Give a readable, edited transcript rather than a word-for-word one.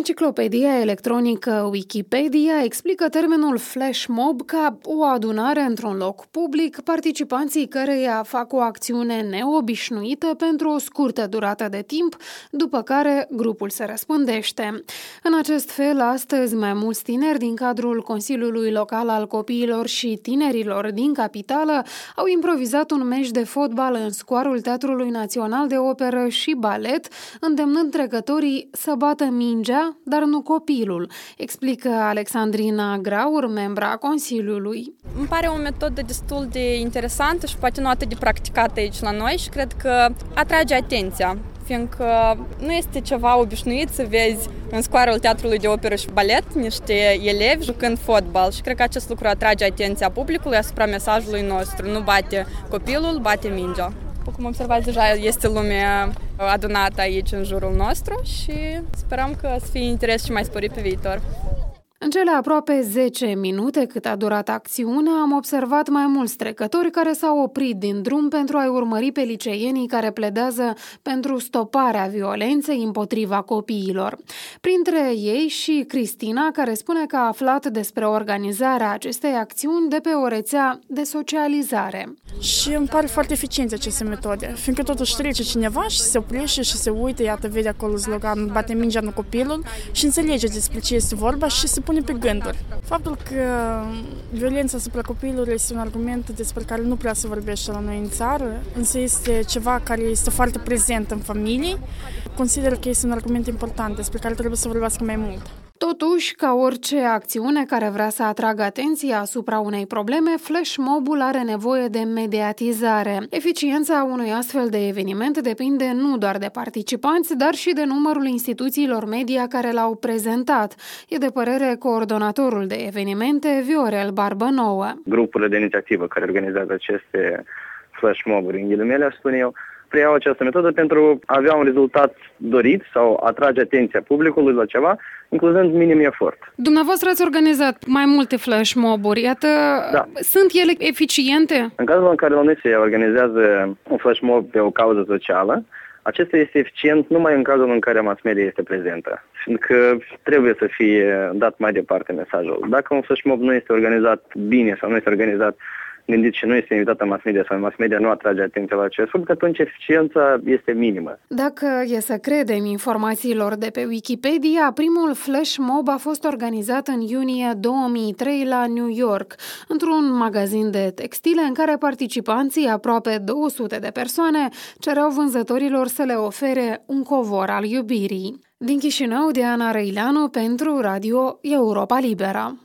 Enciclopedia electronică Wikipedia explică termenul flash mob ca o adunare într-un loc public, participanții căreia fac o acțiune neobișnuită pentru o scurtă durată de timp, după care grupul se răspândește. În acest fel, astăzi, mai mulți tineri din cadrul Consiliului Local al Copiilor și Tinerilor din capitală au improvizat un meci de fotbal în scoarul Teatrului Național de Operă și Balet, îndemnând trecătorii să bată mingea, dar nu copilul, explică Alexandrina Graur, membra a Consiliului. Îmi pare o metodă destul de interesantă și poate nu atât de practicată aici la noi și cred că atrage atenția, fiindcă nu este ceva obișnuit să vezi în scoarul Teatrului de Operă și Balet niște elevi jucând fotbal și cred că acest lucru atrage atenția publicului asupra mesajului nostru. Nu bate copilul, bate mingea. După cum observați, deja este lumea adunată aici în jurul nostru și sperăm că să fie interes și mai sporit pe viitor. În cele aproape 10 minute cât a durat acțiunea, am observat mai mulți trecători care s-au oprit din drum pentru a-i urmări pe liceienii care pledează pentru stoparea violenței împotriva copiilor. Printre ei și Cristina, care spune că a aflat despre organizarea acestei acțiuni de pe o rețea de socializare. Și îmi pare foarte eficientă aceste metode, fiindcă totuși trece cineva și se oprește și se uită, iată, vede acolo sloganul bate mingea, nu copilul și înțelege despre ce este vorba și se pune pe gânduri. Faptul că violența asupra copilului este un argument despre care nu prea se vorbește la noi în țară, însă este ceva care este foarte prezent în familii, consider că este un argument important despre care trebuie să vorbească mai mult. Totuși, ca orice acțiune care vrea să atragă atenția asupra unei probleme, flash mob-ul are nevoie de mediatizare. Eficiența unui astfel de eveniment depinde nu doar de participanți, dar și de numărul instituțiilor media care l-au prezentat. E de părere coordonatorul de evenimente, Viorel Barbănouă. Grupurile de inițiativă care organizează aceste flash mob-uri, în ghilimele, spun eu, preiau această metodă pentru a avea un rezultat dorit sau atrage atenția publicului la ceva, incluzând minim efort. Dumneavoastră ați organizat mai multe flash mob-uri. Iată, da. Sunt ele eficiente? În cazul în care la noi se organizează un flash mob pe o cauză socială, acesta este eficient numai în cazul în care mass media este prezentă, fiindcă trebuie să fie dat mai departe mesajul. Dacă un flash mob nu este organizat bine sau nu este organizat gândit și nu este invitată mass media sau mass media nu atrage atenția la acest lucru, atunci eficiența este minimă. Dacă e să credem informațiilor de pe Wikipedia, primul flash mob a fost organizat în iunie 2003 la New York, într-un magazin de textile în care participanții, aproape 200 de persoane, cereau vânzătorilor să le ofere un covor al iubirii. Din Chișinău, Diana Răileanu pentru Radio Europa Liberă.